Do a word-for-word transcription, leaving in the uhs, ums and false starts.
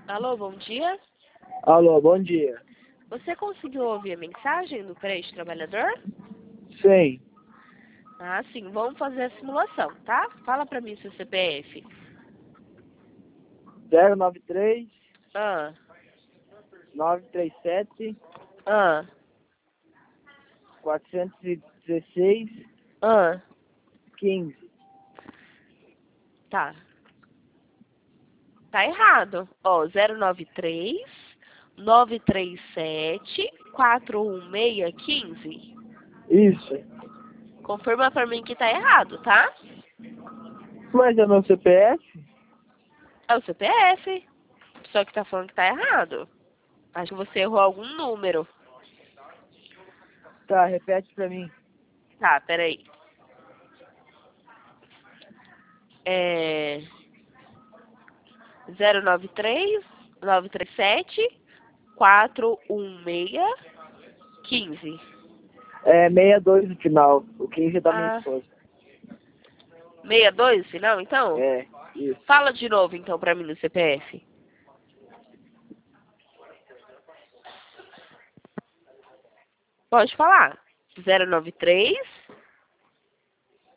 Alô, bom dia. Alô, bom dia. Você conseguiu ouvir a mensagem do crédito trabalhador? Sim. Ah, sim. Vamos fazer a simulação, tá? Fala pra mim seu C P F. zero nove três, Ah, nove três sete, ah, quatrocentos e dezesseis, ah. quinze. Tá. Tá errado. Ó, zero nove três, nove três sete, quatro um seis, quinze. Isso. Confirma pra mim que tá errado, tá? Mas é meu C P F? É o C P F. Só que tá falando que tá errado. Acho que você errou algum número. Tá, repete pra mim. Tá, peraí. É... zero nove três, nove três sete, quatro um seis, quinze. É sessenta e dois no final. O quinze é da minha Ah, esposa. sessenta e dois, final, então? É, isso. Fala de novo, então, pra mim no C P F. Pode falar. zero nove três,